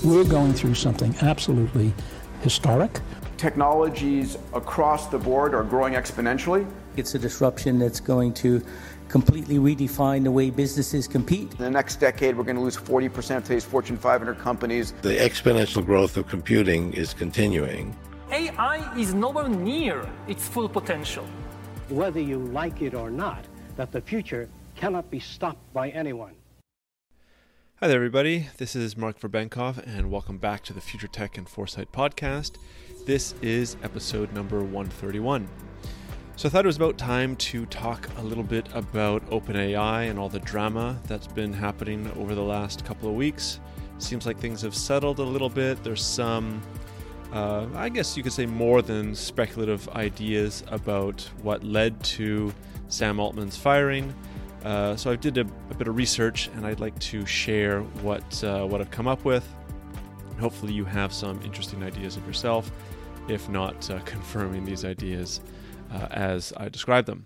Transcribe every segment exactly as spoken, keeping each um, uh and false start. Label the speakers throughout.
Speaker 1: We're going through something absolutely historic.
Speaker 2: Technologies across the board are growing exponentially.
Speaker 3: It's a disruption that's going to completely redefine the way businesses compete.
Speaker 2: In the next decade, we're going to lose forty percent of today's Fortune five hundred companies.
Speaker 4: The exponential growth of computing is continuing.
Speaker 5: A I is nowhere near its full potential.
Speaker 6: Whether you like it or not, that the future cannot be stopped by anyone.
Speaker 7: Hi there, everybody. This is Mark Verbenkov, and welcome back to the Future Tech and Foresight podcast. This is episode number one thirty-one. So I thought it was about time to talk a little bit about OpenAI and all the drama that's been happening over the last couple of weeks. Seems like things have settled a little bit. There's some, uh, I guess you could say, more than speculative ideas about what led to Sam Altman's firing. Uh, so I did a, a bit of research, and I'd like to share what uh, what I've come up with. Hopefully you have some interesting ideas of yourself, if not uh, confirming these ideas uh, as I describe them.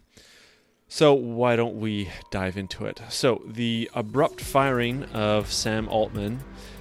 Speaker 7: So why don't we dive into it? So the abrupt firing of Sam Altman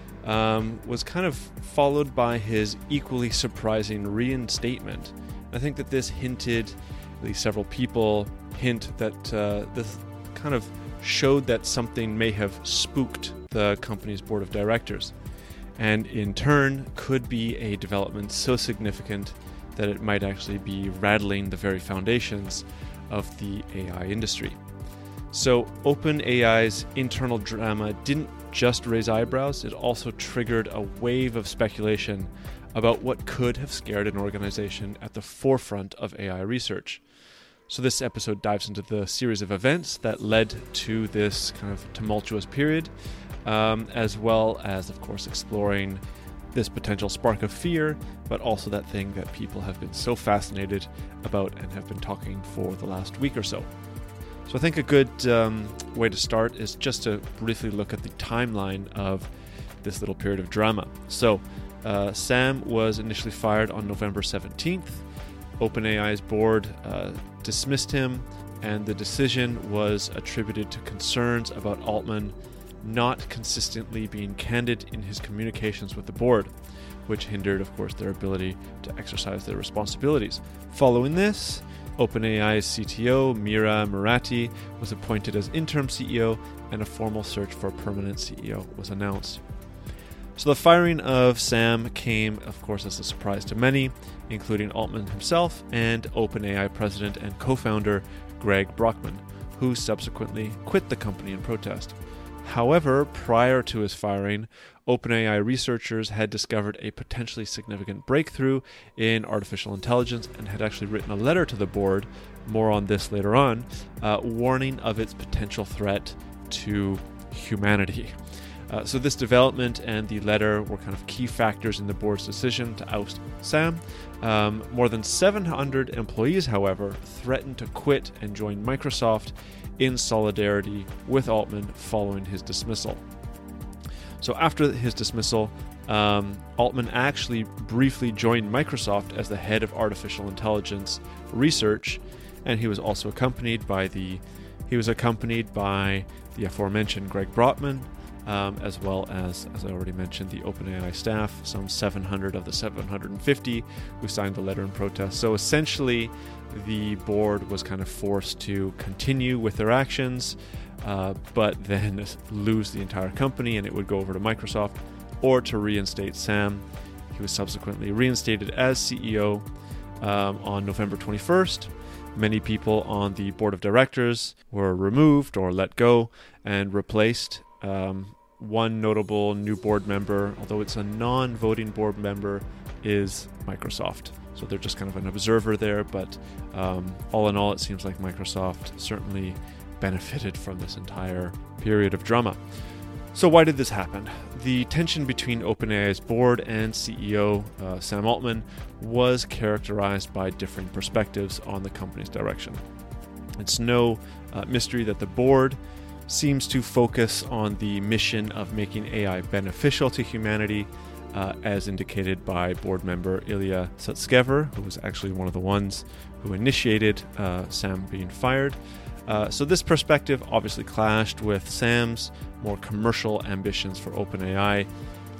Speaker 7: um, was kind of followed by his equally surprising reinstatement. I think that this hinted, at least several people hint that uh, this kind of showed that something may have spooked the company's board of directors, and in turn could be a development so significant that it might actually be rattling the very foundations of the A I industry. So OpenAI's internal drama didn't just raise eyebrows, it also triggered a wave of speculation about what could have scared an organization at the forefront of A I research. So this episode dives into the series of events that led to this kind of tumultuous period, um, as well as, of course, exploring this potential spark of fear, but also that thing that people have been so fascinated about and have been talking for the last week or so. So I think a good um, way to start is just to briefly look at the timeline of this little period of drama. So uh, Sam was initially fired on November seventeenth. OpenAI's board uh, dismissed him, and the decision was attributed to concerns about Altman not consistently being candid in his communications with the board, which hindered, of course, their ability to exercise their responsibilities. Following this, OpenAI's C T O, Mira Murati, was appointed as interim C E O, and a formal search for a permanent C E O was announced. So the firing of Sam came, of course, as a surprise to many, including Altman himself and OpenAI president and co-founder Greg Brockman, who subsequently quit the company in protest. However, prior to his firing, OpenAI researchers had discovered a potentially significant breakthrough in artificial intelligence and had actually written a letter to the board, more on this later on, uh, warning of its potential threat to humanity. Uh, so this development and the letter were kind of key factors in the board's decision to oust Sam. Um, more than seven hundred employees, however, threatened to quit and join Microsoft in solidarity with Altman following his dismissal. So after his dismissal, um, Altman actually briefly joined Microsoft as the head of artificial intelligence research, and he was also accompanied by the he was accompanied by the aforementioned Greg Brockman, Um, as well as, as I already mentioned, the OpenAI staff, some seven hundred of the seven hundred fifty who signed the letter in protest. So essentially, the board was kind of forced to continue with their actions, uh, but then lose the entire company and it would go over to Microsoft, or to reinstate Sam. He was subsequently reinstated as C E O um, on November twenty-first. Many people on the board of directors were removed or let go and replaced. Um, one notable new board member, although it's a non-voting board member, is Microsoft. So they're just kind of an observer there, but um, all in all, it seems like Microsoft certainly benefited from this entire period of drama. So why did this happen? The tension between OpenAI's board and C E O uh, Sam Altman was characterized by differing perspectives on the company's direction. It's no uh, mystery that the board seems to focus on the mission of making A I beneficial to humanity, uh, as indicated by board member Ilya Sutskever, who was actually one of the ones who initiated uh, Sam being fired. Uh, so this perspective obviously clashed with Sam's more commercial ambitions for OpenAI,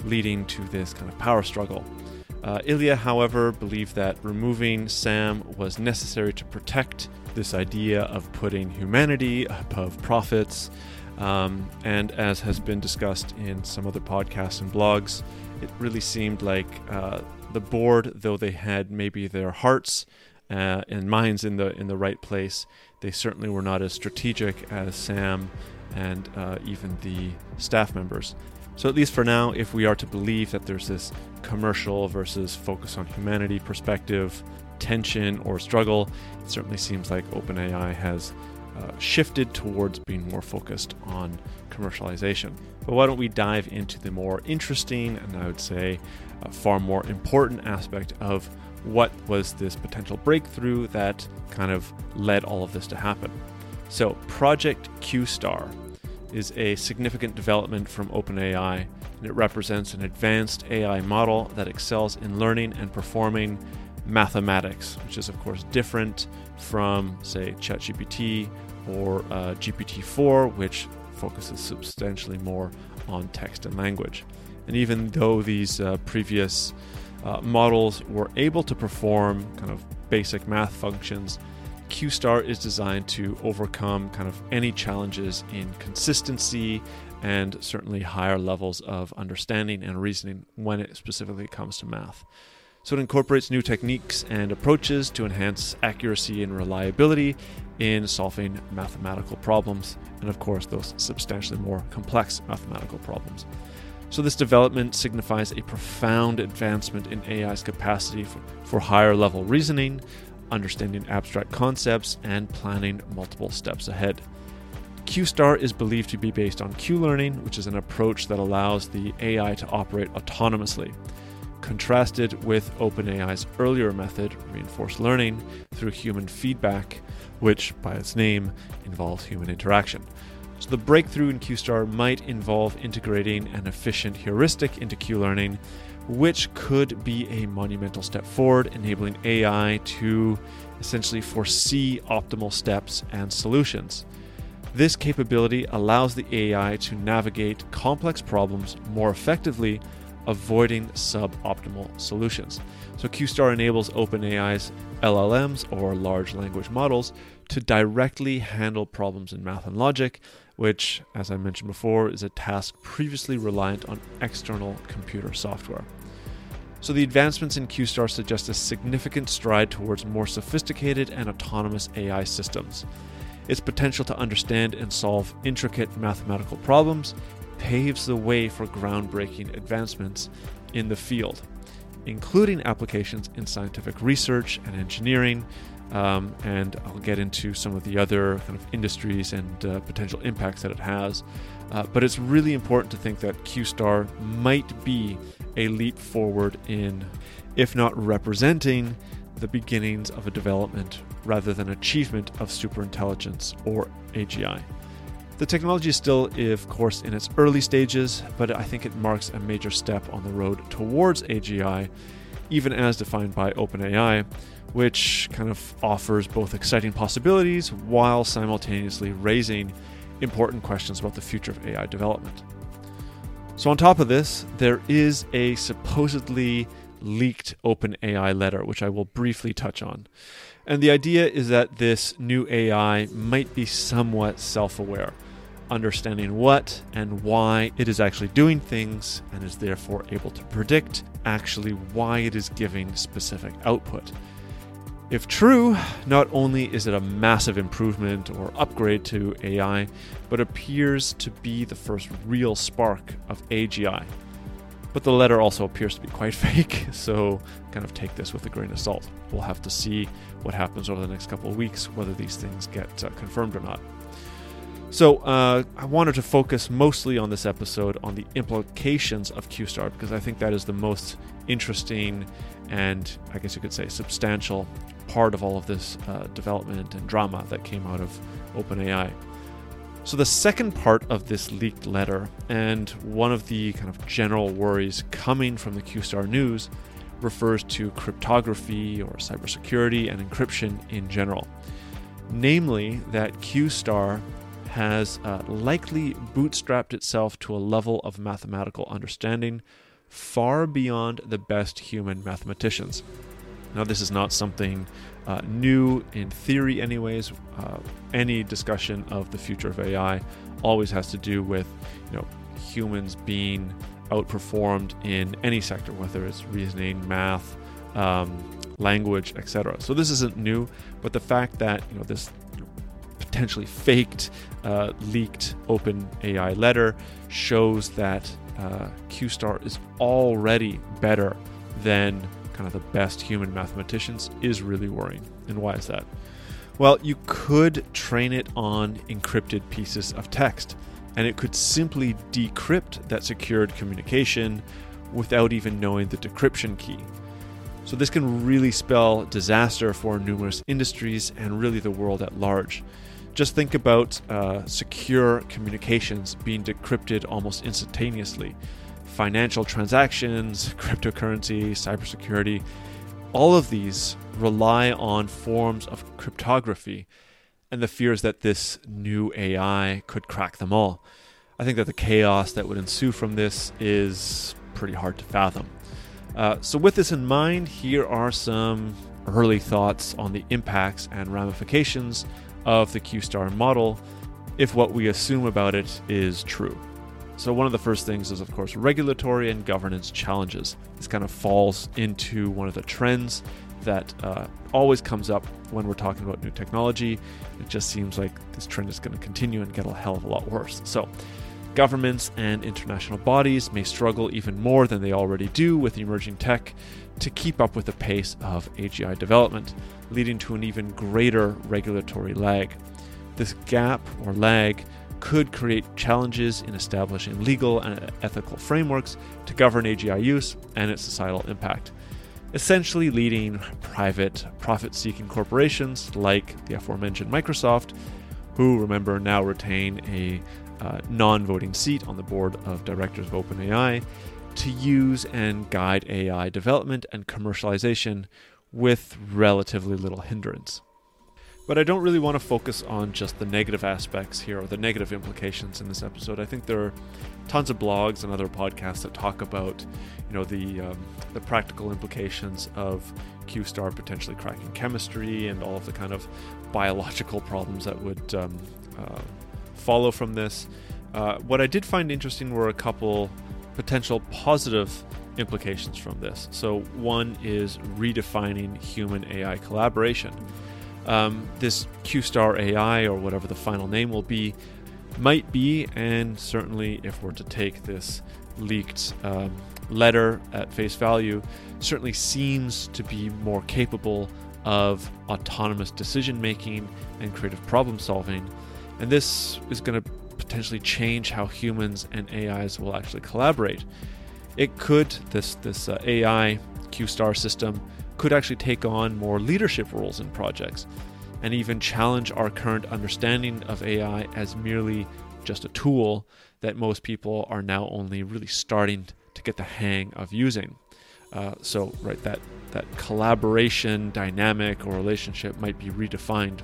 Speaker 7: leading to this kind of power struggle. Uh, Ilya, however, believed that removing Sam was necessary to protect this idea of putting humanity above profits. Um, and as has been discussed in some other podcasts and blogs, it really seemed like uh, the board, though they had maybe their hearts uh, and minds in the in the right place, they certainly were not as strategic as Sam and uh, even the staff members. So at least for now, if we are to believe that there's this commercial versus focus on humanity perspective, tension or struggle, it certainly seems like OpenAI has uh, shifted towards being more focused on commercialization. But why don't we dive into the more interesting and I would say uh, far more important aspect of what was this potential breakthrough that kind of led all of this to happen. So Project Q-Star is a significant development from OpenAI, and it represents an advanced A I model that excels in learning and performing mathematics, which is of course different from, say, ChatGPT or uh, G P T four, which focuses substantially more on text and language. And even though these uh, previous uh, models were able to perform kind of basic math functions, Q-Star is designed to overcome kind of any challenges in consistency and certainly higher levels of understanding and reasoning when it specifically comes to math. So it incorporates new techniques and approaches to enhance accuracy and reliability in solving mathematical problems, and of course those substantially more complex mathematical problems. So this development signifies a profound advancement in A I's capacity for, for higher level reasoning, understanding abstract concepts, and planning multiple steps ahead. Q-Star is believed to be based on Q-learning, which is an approach that allows the A I to operate autonomously, contrasted with OpenAI's earlier method, reinforced learning, through human feedback, which, by its name, involves human interaction. So the breakthrough in Q-Star might involve integrating an efficient heuristic into Q-learning, which could be a monumental step forward, enabling A I to essentially foresee optimal steps and solutions. This capability allows the A I to navigate complex problems more effectively, avoiding suboptimal solutions. So Q-Star enables OpenAI's L L Ms, or large language models, to directly handle problems in math and logic, which, as I mentioned before, is a task previously reliant on external computer software. So the advancements in Q-Star suggest a significant stride towards more sophisticated and autonomous A I systems. Its potential to understand and solve intricate mathematical problems paves the way for groundbreaking advancements in the field, including applications in scientific research and engineering, um, and I'll get into some of the other kind of industries and uh, potential impacts that it has. Uh, but it's really important to think that Q-Star might be a leap forward in, if not representing, the beginnings of a development rather than achievement of superintelligence, or A G I. The technology is still, of course, in its early stages, but I think it marks a major step on the road towards A G I, even as defined by OpenAI, which kind of offers both exciting possibilities while simultaneously raising important questions about the future of A I development. So on top of this, there is a supposedly leaked OpenAI letter, which I will briefly touch on. And the idea is that this new A I might be somewhat self-aware, understanding what and why it is actually doing things, and is therefore able to predict actually why it is giving specific output. If true, not only is it a massive improvement or upgrade to A I, but appears to be the first real spark of A G I. But the letter also appears to be quite fake, so kind of take this with a grain of salt. We'll have to see what happens over the next couple of weeks, whether these things get uh, confirmed or not. So uh, I wanted to focus mostly on this episode on the implications of Q-Star, because I think that is the most interesting and, I guess you could say, substantial part of all of this uh, development and drama that came out of OpenAI. So the second part of this leaked letter, and one of the kind of general worries coming from the Q-Star news, refers to cryptography or cybersecurity and encryption in general. Namely, that Q-Star has uh, likely bootstrapped itself to a level of mathematical understanding far beyond the best human mathematicians. Now, this is not something uh, new in theory anyways. Uh, any discussion of the future of A I always has to do with, you know, humans being outperformed in any sector, whether it's reasoning, math, um, language, et cetera. So this isn't new, but the fact that, you know, this potentially faked, uh, leaked OpenAI letter shows that uh, Q star is already better than kind of the best human mathematicians is really worrying. And why is that? Well, you could train it on encrypted pieces of text, and it could simply decrypt that secured communication without even knowing the decryption key. So this can really spell disaster for numerous industries and really the world at large. Just think about uh, secure communications being decrypted almost instantaneously. Financial transactions, cryptocurrency, cybersecurity, all of these rely on forms of cryptography, and the fear is that this new A I could crack them all. I think that the chaos that would ensue from this is pretty hard to fathom. Uh, so with this in mind, here are some early thoughts on the impacts and ramifications of the Q star model if what we assume about it is true. So one of the first things is, of course, regulatory and governance challenges. This kind of falls into one of the trends that uh, always comes up when we're talking about new technology. It just seems like this trend is going to continue and get a hell of a lot worse. So governments and international bodies may struggle even more than they already do with emerging tech to keep up with the pace of A G I development, leading to an even greater regulatory lag. This gap or lag could create challenges in establishing legal and ethical frameworks to govern A G I use and its societal impact, essentially leading private profit-seeking corporations like the aforementioned Microsoft, who, remember, now retain a uh, non-voting seat on the board of directors of OpenAI, to use and guide A I development and commercialization with relatively little hindrance. But I don't really want to focus on just the negative aspects here or the negative implications in this episode. I think there are tons of blogs and other podcasts that talk about, you know, the um, the practical implications of Q star potentially cracking chemistry and all of the kind of biological problems that would um, uh, follow from this. Uh, what I did find interesting were a couple potential positive implications from this. So one is redefining human A I collaboration. Um, this Q star A I, or whatever the final name will be, might be, and certainly if we're to take this leaked um, letter at face value, certainly seems to be more capable of autonomous decision making and creative problem solving. And this is going to potentially change how humans and A Is will actually collaborate. It could, this, this uh, A I Q star system could actually take on more leadership roles in projects and even challenge our current understanding of A I as merely just a tool that most people are now only really starting to get the hang of using. Uh, so, right, that, that collaboration dynamic or relationship might be redefined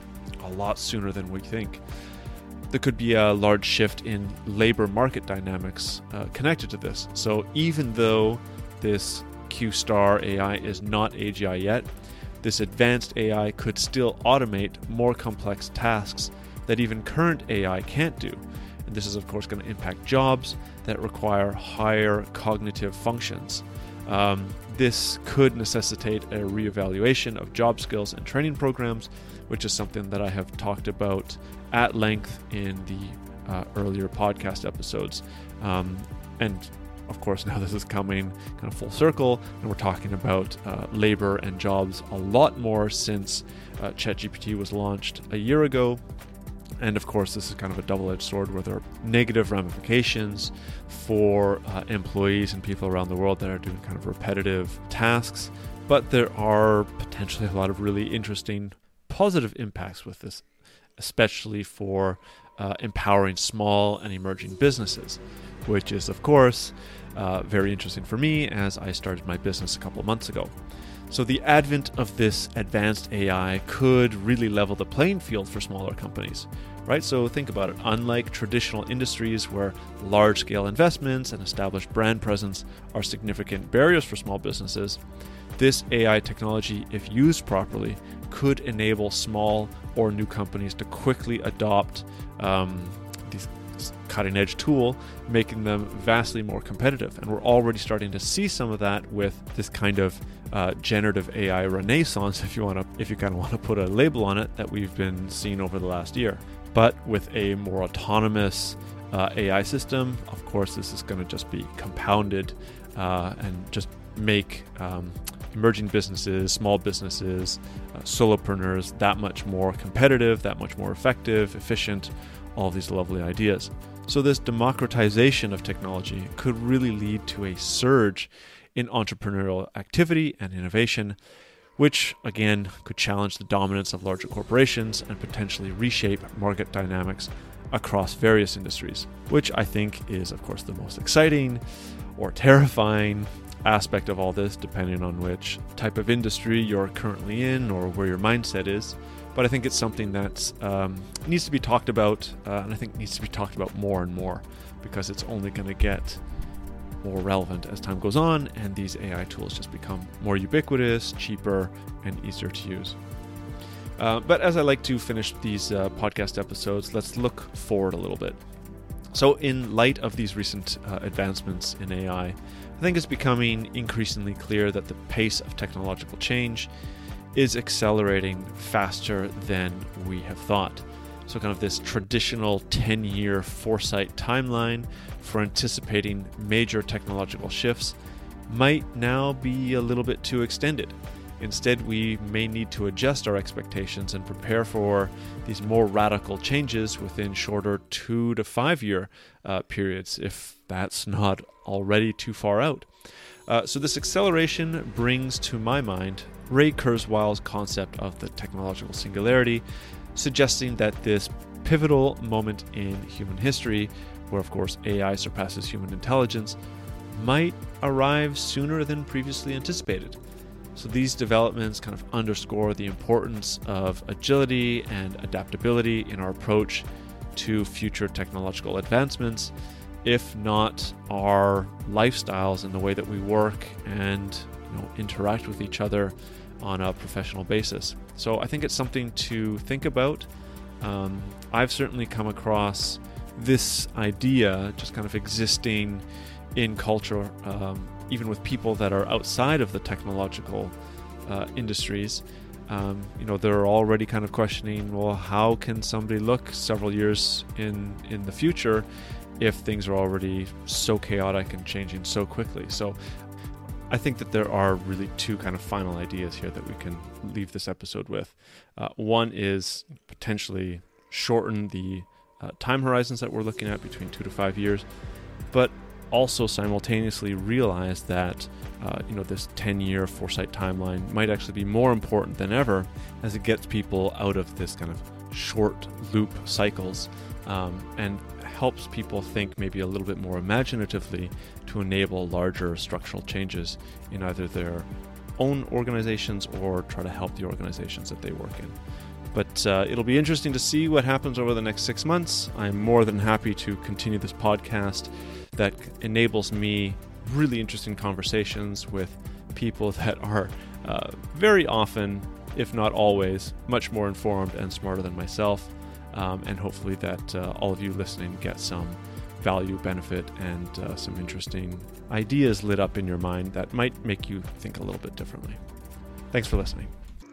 Speaker 7: a lot sooner than we think. There could be a large shift in labor market dynamics uh, connected to this. So even though this Q star A I is not A G I yet, this advanced A I could still automate more complex tasks that even current A I can't do. And this is, of course, going to impact jobs that require higher cognitive functions. Um, this could necessitate a reevaluation of job skills and training programs, which is something that I have talked about at length in the uh, earlier podcast episodes. Um, and of course, now this is coming kind of full circle, and we're talking about uh, labor and jobs a lot more since uh, ChatGPT was launched a year ago. And of course, this is kind of a double-edged sword where there are negative ramifications for uh, employees and people around the world that are doing kind of repetitive tasks. But there are potentially a lot of really interesting positive impacts with this, especially for uh, empowering small and emerging businesses, which is, of course, uh, very interesting for me as I started my business a couple of months ago. So the advent of this advanced A I could really level the playing field for smaller companies, right? So think about it. Unlike traditional industries where large-scale investments and established brand presence are significant barriers for small businesses, this A I technology, if used properly, could enable small or new companies to quickly adopt um, these cutting-edge tool, making them vastly more competitive. And we're already starting to see some of that with this kind of uh, generative A I renaissance, if you want to, if you kind of want to put a label on it, that we've been seeing over the last year. But with a more autonomous uh, A I system, of course, this is going to just be compounded uh, and just make um, emerging businesses, small businesses, uh, solopreneurs that much more competitive, that much more effective, efficient, all these lovely ideas. So this democratization of technology could really lead to a surge in entrepreneurial activity and innovation, which again could challenge the dominance of larger corporations and potentially reshape market dynamics across various industries, which I think is, of course, the most exciting or terrifying aspect of all this, depending on which type of industry you're currently in or where your mindset is. But I think it's something that um, needs to be talked about, uh, and I think needs to be talked about more and more, because it's only going to get more relevant as time goes on and these A I tools just become more ubiquitous, cheaper, and easier to use. Uh, but as I like to finish these uh, podcast episodes, let's look forward a little bit. So in light of these recent uh, advancements in A I, I think it's becoming increasingly clear that the pace of technological change is accelerating faster than we have thought. So kind of this traditional ten-year foresight timeline for anticipating major technological shifts might now be a little bit too extended. Instead, we may need to adjust our expectations and prepare for these more radical changes within shorter two to five year uh, periods, if that's not already too far out. Uh, so this acceleration brings to my mind Ray Kurzweil's concept of the technological singularity, suggesting that this pivotal moment in human history, where of course A I surpasses human intelligence, might arrive sooner than previously anticipated. So these developments kind of underscore the importance of agility and adaptability in our approach to future technological advancements, if not our lifestyles and the way that we work and you know, interact with each other on a professional basis. So I think it's something to think about. Um, I've certainly come across this idea just kind of existing in culture, um, even with people that are outside of the technological uh, industries. Um, you know, they're already kind of questioning, well, how can somebody look several years in in the future if things are already so chaotic and changing so quickly? So I think that there are really two kind of final ideas here that we can leave this episode with. Uh, one is potentially shorten the uh, time horizons that we're looking at between two to five years, but also simultaneously realize that uh, you know this ten-year foresight timeline might actually be more important than ever as it gets people out of this kind of short loop cycles um, and helps people think maybe a little bit more imaginatively to enable larger structural changes in either their own organizations or try to help the organizations that they work in. But uh, it'll be interesting to see what happens over the next six months. I'm more than happy to continue this podcast that enables me really interesting conversations with people that are uh, very often, if not always, much more informed and smarter than myself. Um, and hopefully that uh, all of you listening get some value, benefit, and uh, some interesting ideas lit up in your mind that might make you think a little bit differently. Thanks for listening.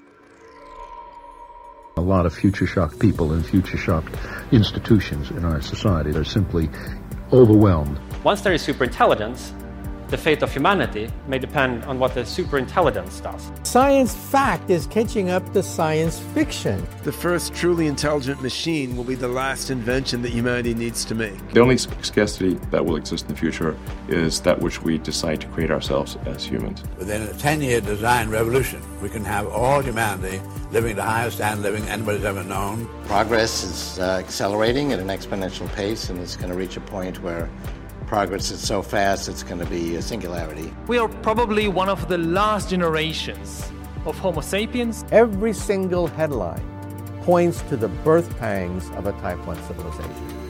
Speaker 8: A lot of future-shocked people and future-shocked institutions in our society are simply overwhelmed.
Speaker 9: Once there is superintelligence, the fate of humanity may depend on what the superintelligence does.
Speaker 10: Science fact is catching up to science fiction.
Speaker 11: The first truly intelligent machine will be the last invention that humanity needs to make.
Speaker 12: The only scarcity that will exist in the future is that which we decide to create ourselves as humans.
Speaker 13: Within a ten-year design revolution, we can have all humanity living the highest standard of living anybody's ever known.
Speaker 14: Progress is uh, accelerating at an exponential pace, and it's going to reach a point where progress is so fast, it's going to be a singularity.
Speaker 5: We are probably one of the last generations of Homo sapiens.
Speaker 10: Every single headline points to the birth pangs of a Type one civilization.